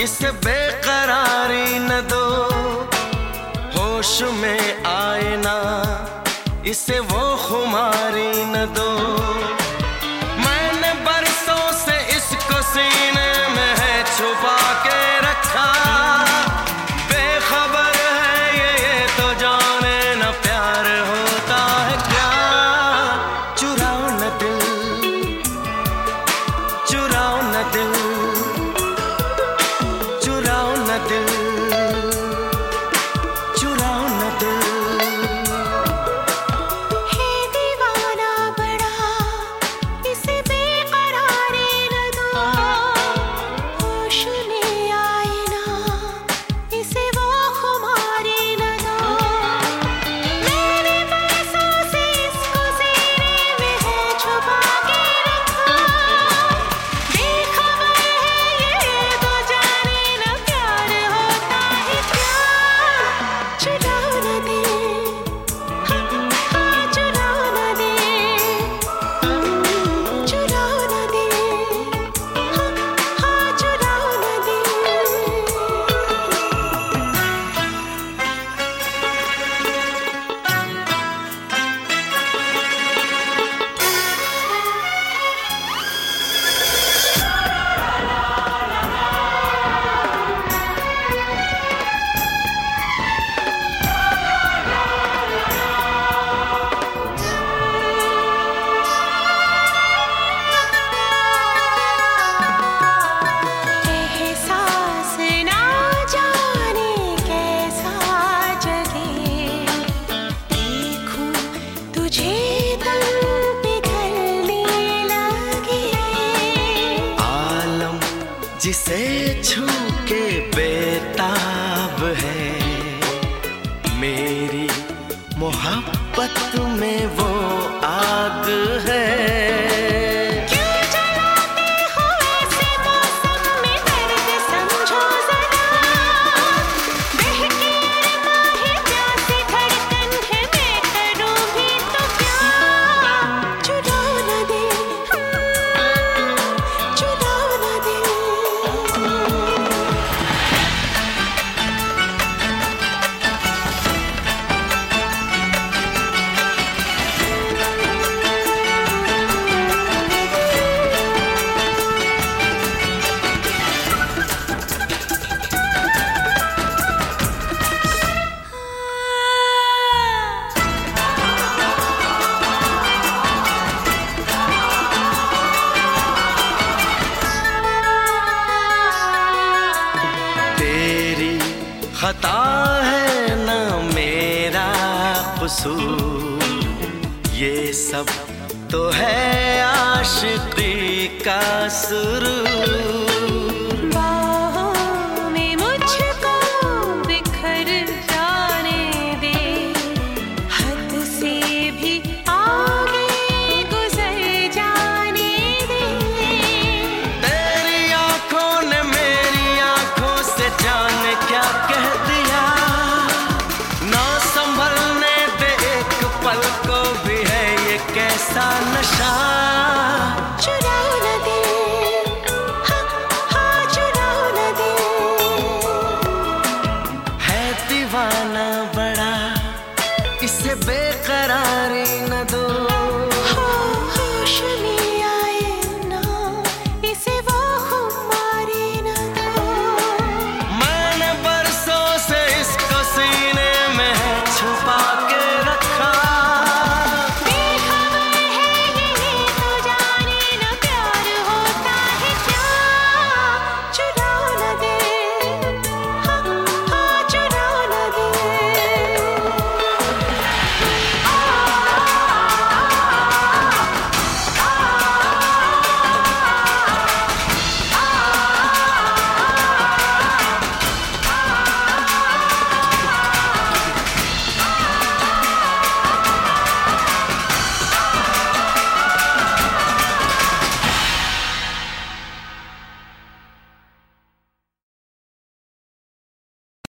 इसे बेकरारी न दो, होश में आए ना इसे वो खुमारी न दो। मैंने बरसों से इसको सीने में है छुपा के रखा, बेखबर है ये तो जाने न प्यार होता है क्या। चुराओ न दिल, चुराओ न दिल, चुराओ न दिल, चुराओ न दिल। है दीवाना बड़ा इसे बेकरारी न दो, होश में आए ना इसे वो खुमारी न दो। मैंने बरसों से इसको सीने में है छुपा के रखा, बेखबर है ये तो जाने न प्यार होता है क्या। चुराओ न दिल, हाँ चुराओ न दिल, चुराओ न दिल, हाँ चुराओ न दिल। एहसास ना जाने कैसा जगे, देखूं तुझे तन पिघलने लगे। आलम जिसे छू के बेताब है, मेरी मोहब्बत में वो आग है। क्यों जलाते हो ऐसे मौसम में दर्द समझो जरा, बहकी अरमां है प्यासी धड़कन है, मैं करूं भी तो क्या। चुराओ न दिल, चुराओ न दिल। तेरी खता है ना मेरा कसूर, ये सब तो है आशिकी का सुरूर। बाहों में मुझको बिखर जाने दे, हद से भी आगे गुजर जाने दे। तेरी आंखों ने मेरी आंखों से जाने क्या कह दिया, ना संभलने दे एक पल को भी है ये कैसा नशा। चुराओ न दिल, हाँ चुराओ न दिल। है दीवाना